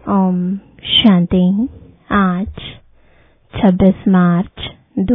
ओम शांति। आज 26 मार्च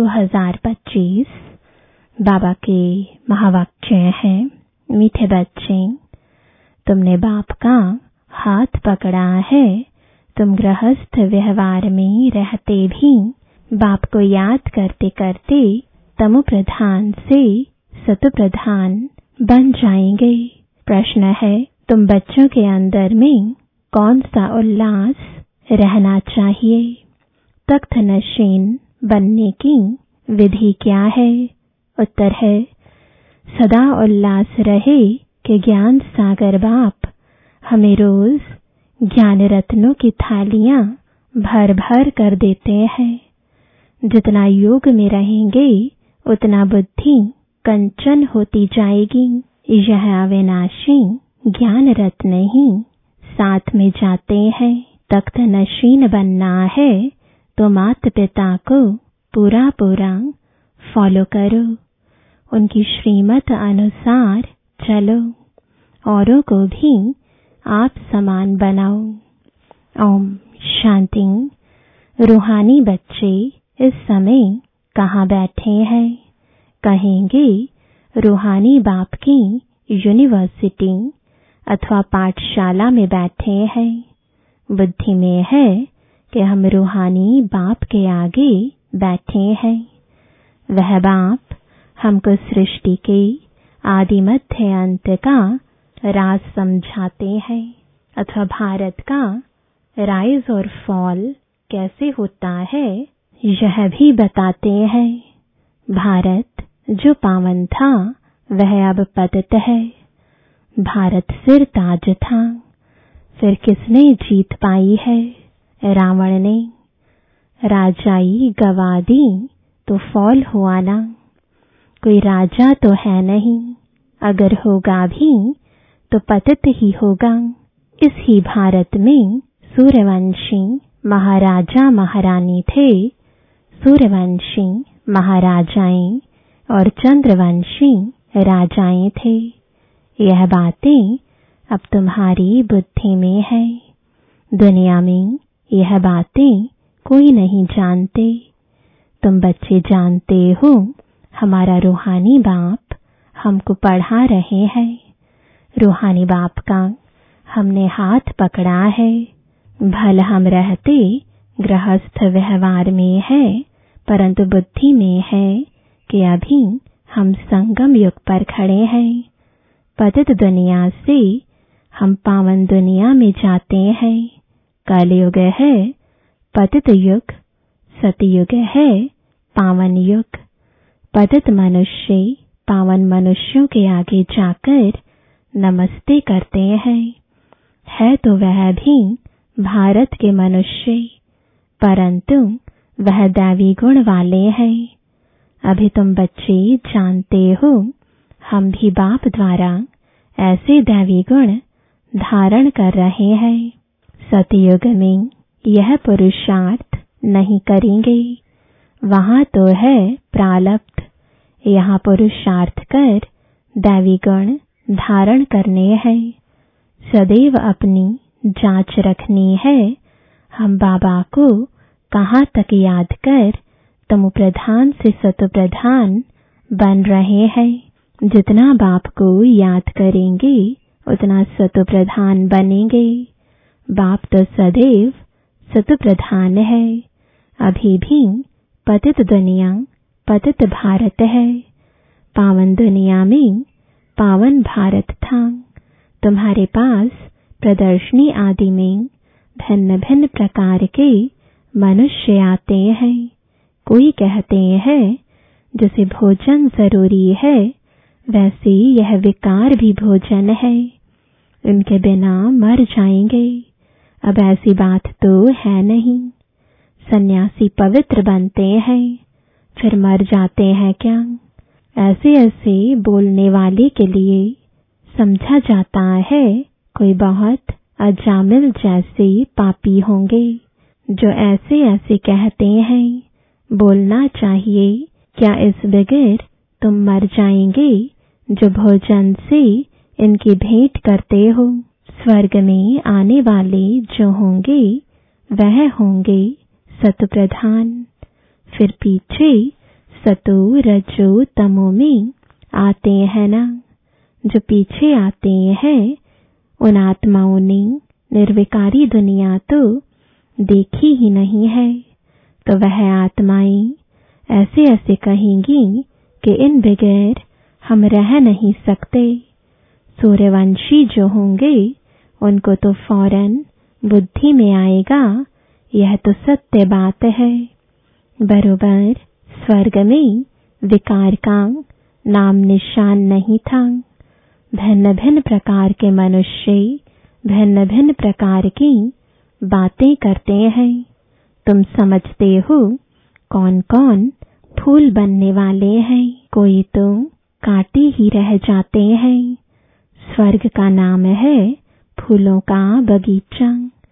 2025 बाबा के महावाक्य हैं। मीठे बच्चे, तुमने बाप का हाथ पकड़ा है। तुम गृहस्थ व्यवहार में रहते भी बाप को याद करते करते तमो प्रधान से सतो प्रधान बन जाएंगे। प्रश्न है, तुम बच्चों के अंदर में कौन सा उल्लास रहना चाहिए? तख्त नशीन बनने की विधि क्या है? उत्तर है, सदा उल्लास रहे कि ज्ञान सागर बाप हमें रोज ज्ञान रत्नों की थालियां भर भर कर देते हैं। जितना योग में रहेंगे उतना बुद्धि कंचन होती जाएगी। यह अविनाशी ज्ञान रत्न ही साथ में जाते हैं। तख्त नशीन बनना है तो माता पिता को पूरा पूरा फॉलो करो, उनकी श्रीमत अनुसार चलो, औरों को भी आप समान बनाओ। ओम शांति। रूहानी बच्चे इस समय कहाँ बैठे हैं? कहेंगे रूहानी बाप की यूनिवर्सिटी अथवा पाठशाला में बैठे हैं। बुद्धि में है कि हम रूहानी बाप के आगे बैठे हैं। वह बाप हमको सृष्टि के आदि मध्य अंत का राज समझाते हैं, अथवा भारत का राइज और फॉल कैसे होता है यह भी बताते हैं। भारत जो पावन था वह अब पतित है। भारत सिर ताज था, फिर किसने जीत पाई है? रावण ने। राजाई गवा दी तो फॉल हुआ ना। कोई राजा तो है नहीं, अगर होगा भी तो पतित ही होगा। इस ही भारत में सूर्यवंशी महाराजा महारानी थे। सूर्यवंशी महाराजाएं और चंद्रवंशी राजाएं थे। यह बातें अब तुम्हारी बुद्धि में है। दुनिया में यह बातें कोई नहीं जानते। तुम बच्चे जानते हो, हमारा रूहानी बाप हमको पढ़ा रहे हैं। रूहानी बाप का हमने हाथ पकड़ा है। भल हम रहते गृहस्थ व्यवहार में है, परंतु बुद्धि में है कि अभी हम संगम युग पर खड़े हैं। पतित दुनिया से हम पावन दुनिया में जाते हैं। कलयुग है पतित युग, सतयुग है पावन युग। पतित मनुष्य पावन मनुष्यों के आगे जाकर नमस्ते करते हैं। है तो वह भी भारत के मनुष्य, परंतु वह दैवी गुण वाले हैं। अभी तुम बच्चे जानते हो, हम भी बाप द्वारा ऐसे दैवी गुण धारण कर रहे हैं। सतयुग में यह पुरुषार्थ नहीं करेंगे, वहां तो है प्रारब्ध। यहाँ पुरुषार्थ कर दैवी गुण धारण करने हैं। सदैव अपनी जांच रखनी है। हम बाबा को कहाँ तक याद कर तमो प्रधान से सतो प्रधान बन रहे हैं। जितना बाप को याद करेंगे उतना सतो प्रधान बनेंगे। बाप तो सदैव सतो प्रधान है। अभी भी पतित दुनिया पतित भारत है। पावन दुनिया में पावन भारत था। तुम्हारे पास प्रदर्शनी आदि में भिन्न भिन्न प्रकार के मनुष्य आते हैं। कोई कहते हैं जैसे भोजन जरूरी है, वैसे यह विकार भी भोजन है। उनके बिना मर जाएंगे। अब ऐसी बात तो है नहीं। सन्यासी पवित्र बनते हैं, फिर मर जाते हैं क्या? ऐसे ऐसे बोलने वाले के लिए समझा जाता है कोई बहुत अजामिल जैसे पापी होंगे जो ऐसे ऐसे कहते हैं। बोलना चाहिए, क्या इस बगैर तुम मर जाएंगे जो भोजन से इनकी भेंट करते हो? स्वर्ग में आने वाले जो होंगे वह होंगे सत्व प्रधान। फिर पीछे सतो रजो तमो में आते हैं ना, जो पीछे आते हैं उन आत्माओं ने निर्विकारी दुनिया तो देखी ही नहीं है। तो वह आत्माएं ऐसे ऐसे कहेंगी कि इन बगैर हम रह नहीं सकते। सूर्यवंशी जो होंगे उनको तो फौरन बुद्धि में आएगा, यह तो सत्य बात है। बरोबर स्वर्ग में विकार का नाम निशान नहीं था। भिन्न भिन्न प्रकार के मनुष्य भिन्न भिन्न प्रकार की बातें करते हैं। तुम समझते हो कौन कौन फूल बनने वाले हैं, कोई तो कांटे ही रह जाते हैं। स्वर्ग का नाम है फूलों का बगीचा,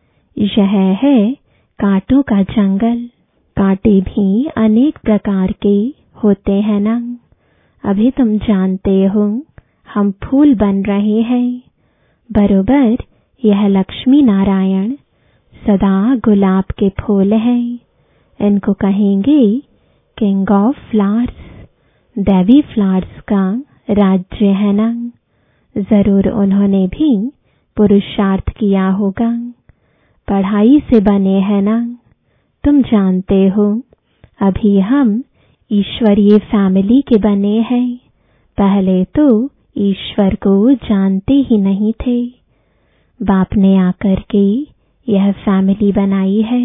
यह है कांटों का जंगल। कांटे भी अनेक प्रकार के होते हैं ना। अभी तुम जानते हो हम फूल बन रहे हैं। बरोबर यह लक्ष्मी नारायण सदा गुलाब के फूल हैं। इनको कहेंगे किंग ऑफ फ्लावर्स, दैवी फ्लावर्स का राज्य है ना। जरूर उन्होंने भी पुरुषार्थ किया होगा, पढ़ाई से बने हैं ना। तुम जानते हो अभी हम ईश्वरीय फैमिली के बने हैं। पहले तो ईश्वर को जानते ही नहीं थे। बाप ने आकर के यह फैमिली बनाई है।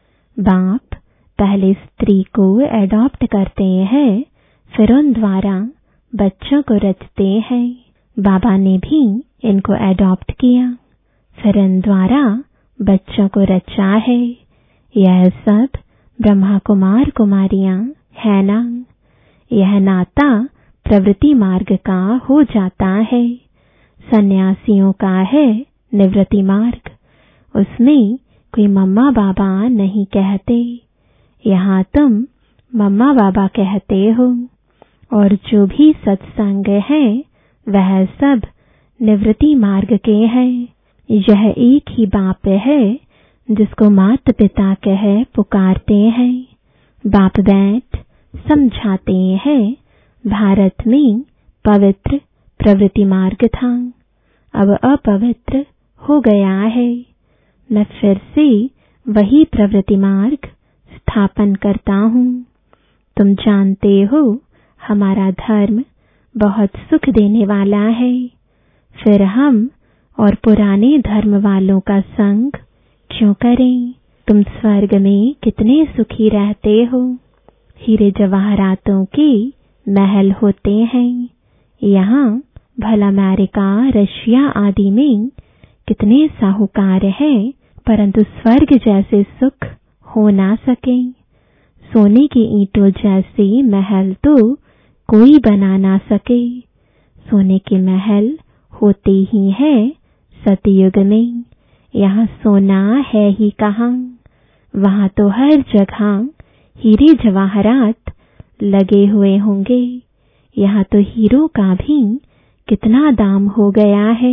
बाप पहले स्त्री को एडॉप्ट करते हैं, फिर उन द्वारा बच्चों को रचते हैं। बाबा ने भी इनको एडॉप्ट किया, फिर इन द्वारा बच्चों को रचा है। यह सब ब्रह्मा कुमार कुमारियां है ना। यह नाता प्रवृत्ति मार्ग का हो जाता है। सन्यासियों का है निवृत्ति मार्ग, उसमें कोई मम्मा बाबा नहीं कहते। यहाँ तुम मम्मा बाबा कहते हो, और जो भी सत्संग है वह सब निवृत्ति मार्ग के हैं। यह एक ही बाप है जिसको माता पिता कह पुकारते हैं। बाप बैठ समझाते हैं भारत में पवित्र प्रवृत्ति मार्ग था, अब अपवित्र हो गया है। मैं फिर से वही प्रवृत्ति मार्ग स्थापन करता हूँ। तुम जानते हो हमारा धर्म बहुत सुख देने वाला है। फिर हम और पुराने धर्म वालों का संग क्यों करें? तुम स्वर्ग में कितने सुखी रहते हो। हीरे जवाहरातों के महल होते हैं। यहाँ भला अमेरिका रशिया आदि में कितने साहूकार हैं, परंतु स्वर्ग जैसे सुख हो ना सके। सोने की ईंटों जैसे महल तो कोई बना ना सके। सोने के महल होते ही है सतयुग में। यहाँ सोना है ही कहाँ, वहाँ तो हर जगह हीरे जवाहरात लगे हुए होंगे। यहाँ तो हीरो का भी कितना दाम हो गया है।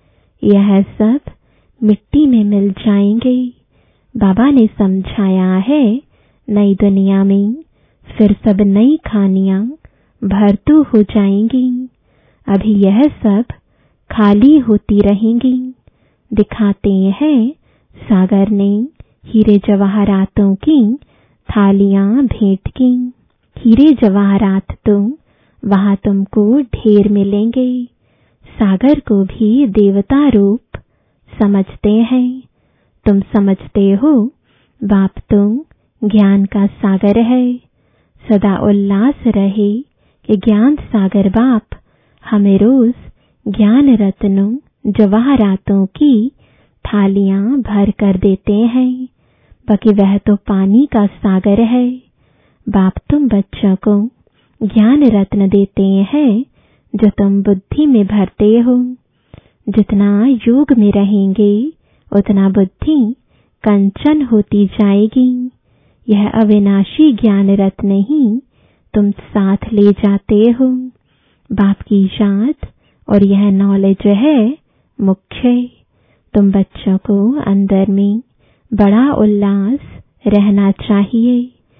यह सब मिट्टी में मिल जाएंगे। बाबा ने समझाया है नई दुनिया में फिर सब नई खानियां भरतू हो जाएंगी। अभी यह सब खाली होती रहेंगी। दिखाते हैं सागर ने हीरे जवाहरातों की थालियां भेंट की। हीरे जवाहरात तो वहां तुमको ढेर मिलेंगे। सागर को भी देवता रूप समझते हैं। तुम समझते हो बाप तो ज्ञान का सागर है। सदा उल्लास रहे कि ज्ञान सागर बाप हमें रोज ज्ञान रत्नों जवाहरातों की थालियां भर कर देते हैं। बाकी वह तो पानी का सागर है। बाप तुम बच्चों को ज्ञान रत्न देते हैं जो तुम बुद्धि में भरते हो। जितना योग में रहेंगे उतना बुद्धि कंचन होती जाएगी। यह अविनाशी ज्ञान रत्न ही तुम साथ ले जाते हो। बाप की याद और यह नॉलेज है मुख्य। तुम बच्चों को अंदर में बड़ा उल्लास रहना चाहिए।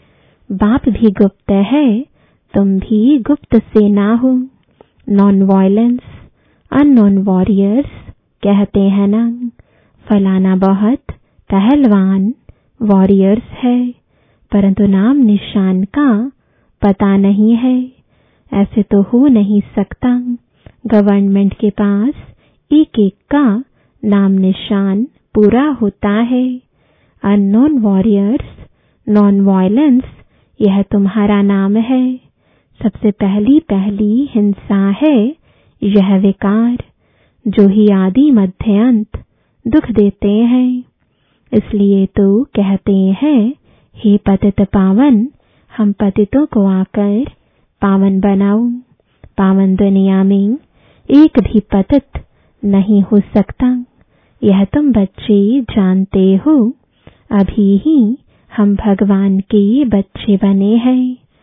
बाप भी गुप्त है, तुम भी गुप्त से ना हो। नॉन वायलेंस अननोन वॉरियर्स कहते हैं ना, फलाना बहुत पहलवान वॉरियर्स है, परंतु नाम निशान का पता नहीं है। ऐसे तो हो नहीं सकता। गवर्नमेंट के पास एक एक का नाम निशान पूरा होता है। अननोन वॉरियर्स, नॉन वायलेंस, यह तुम्हारा नाम है। सबसे पहली हिंसा है यह विकार, जो ही आदि मध्य अंत दुख देते हैं। इसलिए तो कहते हैं, हे पतित पावन, हम पतितों को आकर पावन बनाओ। पावन दुनिया में एक भी पतित नहीं हो सकता, यह तुम बच्चे जानते हो। अभी ही हम भगवान के बच्चे बने हैं।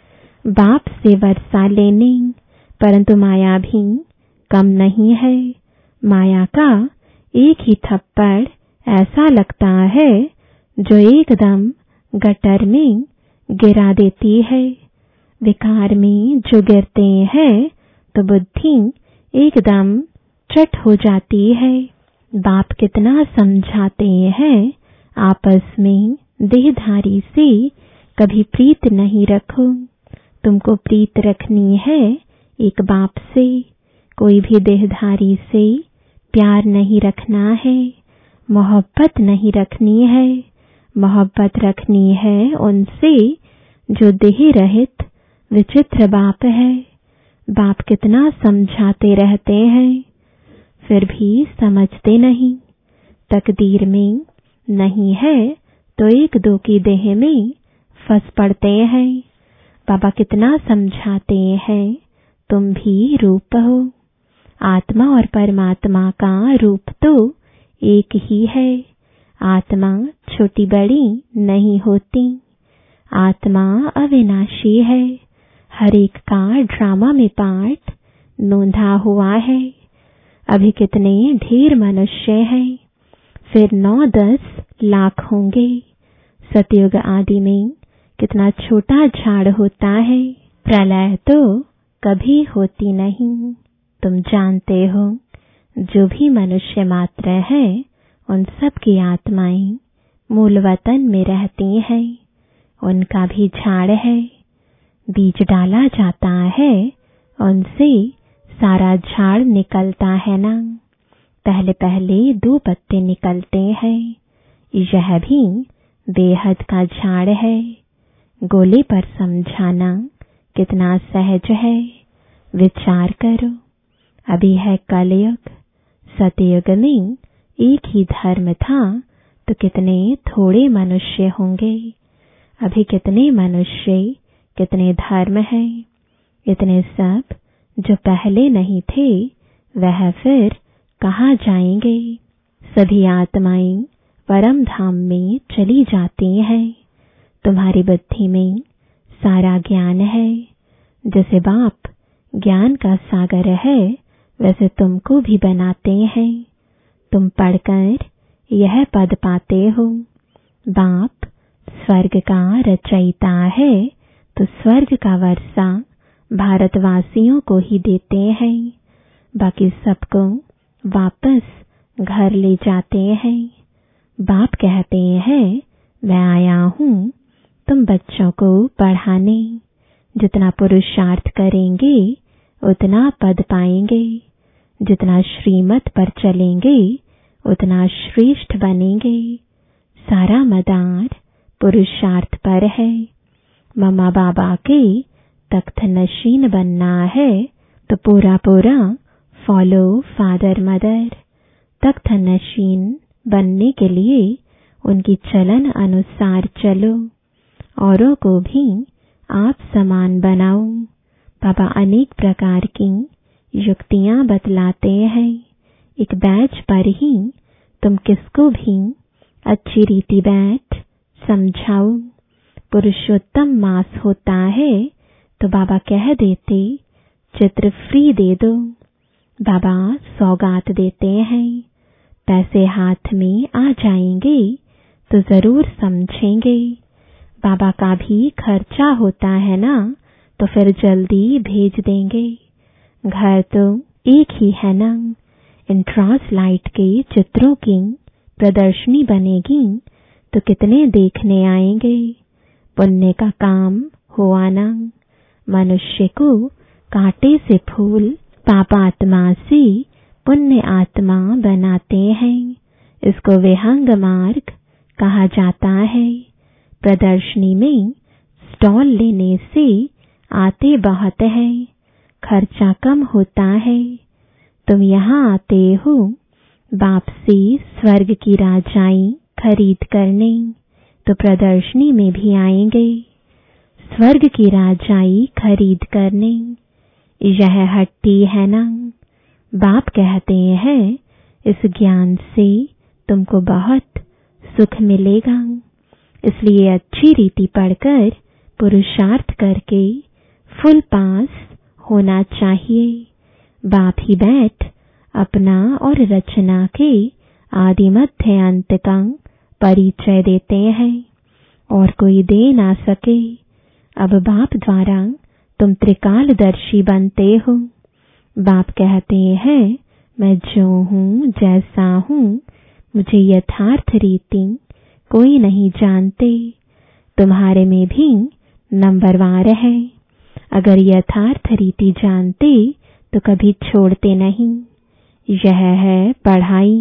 बाप से वर्षा लेने, परंतु माया भी कम नहीं है। माया का एक ही थप्पड़ ऐसा लगता है जो एकदम गटर में गिरा देती है। विकार में जो गिरते हैं तो बुद्धि एकदम चट हो जाती है। बाप कितना समझाते हैं, आपस में देहधारी से कभी प्रीत नहीं रखो। तुमको प्रीत रखनी है एक बाप से, कोई भी देहधारी से प्यार नहीं रखना है, मोहब्बत नहीं रखनी है। मोहब्बत रखनी है उनसे जो देह रहित विचित्र बाप है। बाप कितना समझाते रहते हैं, फिर भी समझते नहीं। तकदीर में नहीं है तो एक दो की देह में फंस पड़ते हैं। बाबा कितना समझाते हैं, तुम भी रूप हो। आत्मा और परमात्मा का रूप तो एक ही है। आत्मा छोटी बड़ी नहीं होती। आत्मा अविनाशी है। हर एक का ड्रामा में पार्ट नोंधा हुआ है। अभी कितने ढेर मनुष्य हैं, फिर 9-10 लाख होंगे। सतयुग आदि में कितना छोटा झाड़ होता है। प्रलय तो कभी होती नहीं। तुम जानते हो, जो भी मनुष्य मात्र है उन सब की आत्माएं मूल वतन में रहती हैं। उनका भी झाड़ है। बीज डाला जाता है, उनसे सारा झाड़ निकलता है ना। पहले पहले 2 पत्ते निकलते हैं। यह भी बेहद का झाड़ है। गोले पर समझाना कितना सहज है। विचार करो, अभी है कलयुग। सतयुग में एक ही धर्म था तो कितने थोड़े मनुष्य होंगे। अभी कितने मनुष्य, कितने धर्म हैं। इतने सब जो पहले नहीं थे वह फिर कहाँ जाएंगे। सभी आत्माएं परम धाम में चली जाती हैं। तुम्हारी बुद्धि में सारा ज्ञान है। जैसे बाप ज्ञान का सागर है, वैसे तुमको भी बनाते हैं। तुम पढ़कर यह पद पाते हो, बाप स्वर्ग का रचयिता है, तो स्वर्ग का वर्षा भारतवासियों को ही देते हैं। बाकी सबको वापस घर ले जाते हैं। बाप कहते हैं, मैं आया हूँ तुम बच्चों को पढ़ाने। जितना पुरुषार्थ करेंगे उतना पद पाएंगे। जितना श्रीमत पर चलेंगे उतना श्रेष्ठ बनेंगे। सारा मदार पुरुषार्थ पर है। मम्मा बाबा के तख्त नशीन बनना है तो पूरा पूरा फॉलो फादर मदर। तख्त नशीन बनने के लिए उनकी चलन अनुसार चलो, औरों को भी आप समान बनाओ। बाबा अनेक प्रकार की युक्तियां बतलाते हैं। एक बैच पर ही तुम किसको भी अच्छी रीति बैठ समझाओ। पुरुषोत्तम मास होता है तो बाबा कह देते, चित्र फ्री दे दो। बाबा सौगात देते हैं, पैसे हाथ में आ जाएंगे तो जरूर समझेंगे। बाबा का भी खर्चा होता है ना, तो फिर जल्दी भेज देंगे। घर तो एक ही है ना। इंट्रास लाइट के चित्रों की प्रदर्शनी बनेगी तो कितने देखने आएंगे। पुण्य का काम हुआ ना। मनुष्य को कांटे से फूल पापात्मा से पुण्य आत्मा बनाते हैं। इसको विहंग मार्ग कहा जाता है। प्रदर्शनी में स्टॉल लेने से आते बहुत हैं, खर्चा कम होता है। तुम यहाँ आते हो बाप से स्वर्ग की राजाई खरीद करने, तो प्रदर्शनी में भी आएंगे स्वर्ग की राजाई खरीद करने। यह हट्टी है ना। बाप कहते हैं इस ज्ञान से तुमको बहुत सुख मिलेगा, इसलिए अच्छी रीति पढ़कर पुरुषार्थ करके फुल पास होना चाहिए। बाप ही बैठ अपना और रचना के आदि मध्य अंत का परिचय देते हैं और कोई दे ना सके। अब बाप द्वारा तुम त्रिकालदर्शी बनते हो। बाप कहते हैं मैं जो हूँ जैसा हूँ मुझे यथार्थ रीति कोई नहीं जानते। तुम्हारे में भी नंबरवार है। अगर यथार्थ रीति जानते तो कभी छोड़ते नहीं। यह है पढ़ाई।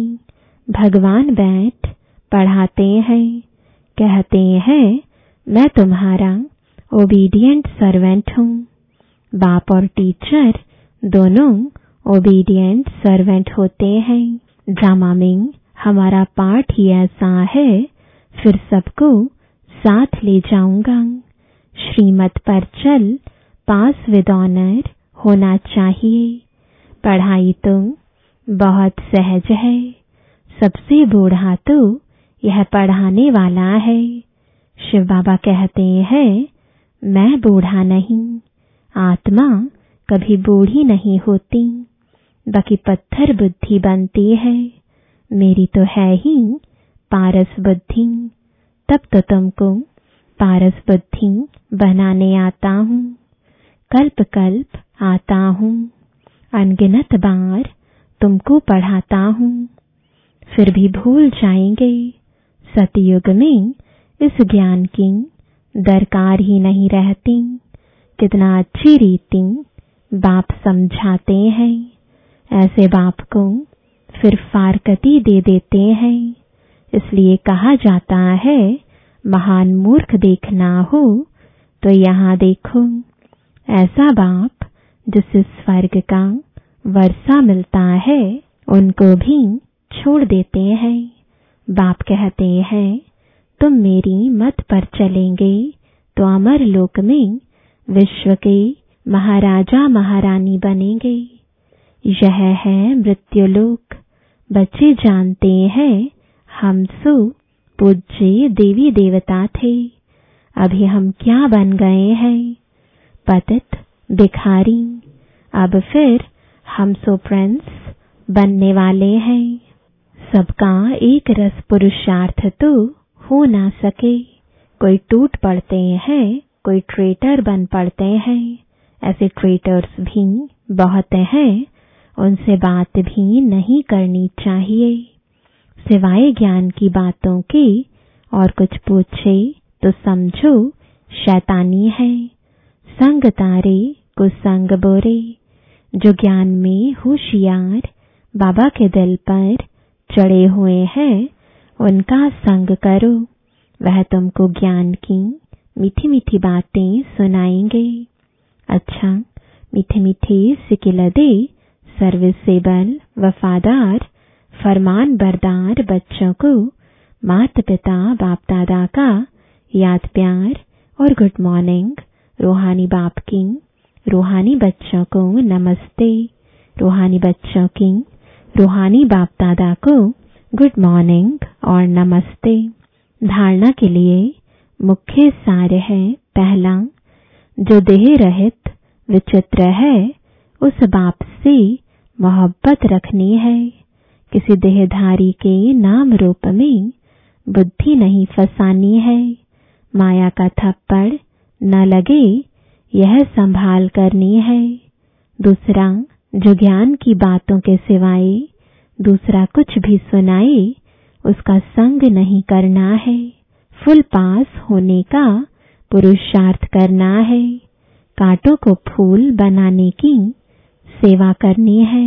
भगवान बैठ पढ़ाते हैं, कहते हैं मैं तुम्हारा ओबीडिएंट सर्वेंट हूँ। बाप और टीचर दोनों ओबीडिएंट सर्वेंट होते हैं। ड्रामा में हमारा पाठ ही ऐसा है, फिर सबको साथ ले जाऊंगा। श्रीमत पर चल पास विद ऑनर होना चाहिए। पढ़ाई तो बहुत सहज है। सबसे बूढ़ा तो यह पढ़ाने वाला है। शिव बाबा कहते हैं मैं बूढ़ा नहीं। आत्मा कभी बूढ़ी नहीं होती, बाकी पत्थर बुद्धि बनती है। मेरी तो है ही पारस बुद्धि। तब तो तुमको पारस बुद्धि बनाने आता हूँ। कल्प कल्प आता हूँ, अनगिनत बार तुमको पढ़ाता हूँ। फिर भी भूल जाएंगे। सतयुग में इस ज्ञान की दरकार ही नहीं रहती। कितना अच्छी रीति बाप समझाते हैं। ऐसे बाप को फिर फारकती दे देते हैं। इसलिए कहा जाता है महान मूर्ख देखना हो तो यहाँ देखो। ऐसा बाप जिसे स्वर्ग का वर्षा मिलता है उनको भी छोड़ देते हैं। बाप कहते हैं तुम मेरी मत पर चलेंगे तो अमर लोक में विश्व के महाराजा महारानी बनेंगे। यह है मृत्युलोक। बच्चे जानते हैं हम सो पूज्य देवी देवता थे। अभी हम क्या बन गए हैं, पतित भिखारी। अब फिर हम सो प्रिंस बनने वाले हैं। सबका एक रस पुरुषार्थ तो हो ना सके। कोई टूट पड़ते हैं, कोई ट्रेटर बन पड़ते हैं। ऐसे ट्रेटर्स भी बहुत हैं, उनसे बात भी नहीं करनी चाहिए। सिवाय ज्ञान की बातों के और कुछ पूछे तो समझो शैतानी है। संग तारे को संग बोरे। जो ज्ञान में होशियार बाबा के दिल पर चढ़े हुए हैं उनका संग करो। वह तुमको ज्ञान की मीठी मीठी बातें सुनाएंगे। अच्छा, मीठे मीठे सिकिलदे सर्विसेबल वफादार फरमान बरदार बच्चों को माता पिता बाप दादा का याद प्यार और गुड मॉर्निंग। रूहानी बाप की रूहानी बच्चों को नमस्ते। रूहानी बच्चों की रूहानी बाप दादा को गुड मॉर्निंग और नमस्ते। धारणा के लिए मुख्य सार है। पहला, जो देह रहित विचित्र है उस बाप से मोहब्बत रखनी है। किसी देहधारी के नाम रूप में बुद्धि नहीं फसानी है। माया का थप्पड़ न लगे यह संभाल करनी है। दूसरा, जो ज्ञान की बातों के सिवाय दूसरा कुछ भी सुनाए उसका संग नहीं करना है। फुल पास होने का पुरुषार्थ करना है। कांटों को फूल बनाने की सेवा करनी है।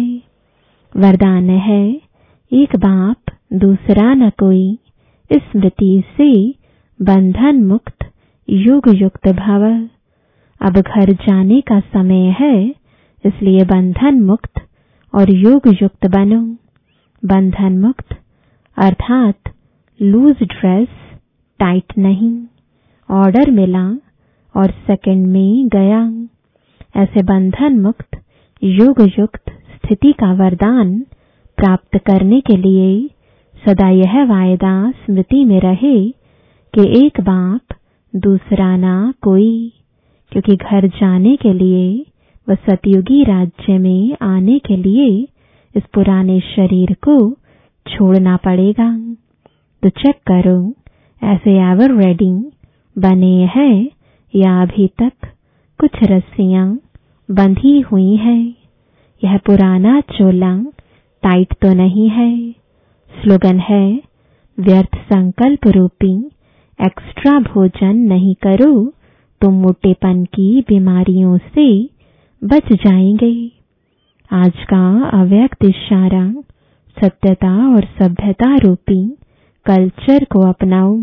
वरदान है, एक बाप दूसरा न कोई, स्मृति से बंधन मुक्त युग युक्त भव। अब घर जाने का समय है, इसलिए बंधन मुक्त और युग युक्त बनो। बंधन मुक्त अर्थात लूज ड्रेस, टाइट नहीं। ऑर्डर मिला और सेकंड में गया। ऐसे बंधन मुक्त युग युक्त स्थिति का वरदान प्राप्त करने के लिए सदा यह वायदा स्मृति में रहे कि एक बाप दूसरा ना कोई। क्योंकि घर जाने के लिए व सतयुगी राज्य में आने के लिए इस पुराने शरीर को छोड़ना पड़ेगा। तो चेक करो, ऐसे एवर रेडी बने हैं या अभी तक कुछ रस्सियां बंधी हुई हैं। यह पुराना चोला टाइट तो नहीं है। स्लोगन है, व्यर्थ संकल्प रूपी एक्स्ट्रा भोजन नहीं करो तो मोटेपन की बीमारियों से बच जाएंगे। आज का अव्यक्त इशारा सत्यता और सभ्यता रूपी कल्चर को अपनाओ।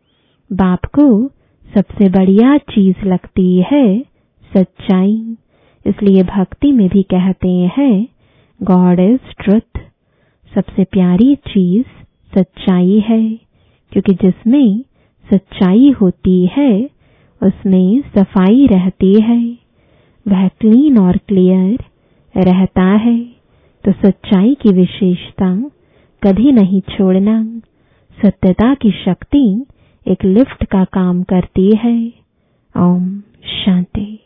बाप को सबसे बढ़िया चीज लगती है सच्चाई। इसलिए भक्ति में भी कहते हैं गॉड इज ट्रुथ। सबसे प्यारी चीज सच्चाई है, क्योंकि जिसमें सच्चाई होती है उसमें सफाई रहती है। वह क्लीन और क्लियर रहता है। तो सच्चाई की विशेषता कभी नहीं छोड़ना। सत्यता की शक्ति एक लिफ्ट का काम करती है। ओम शांति।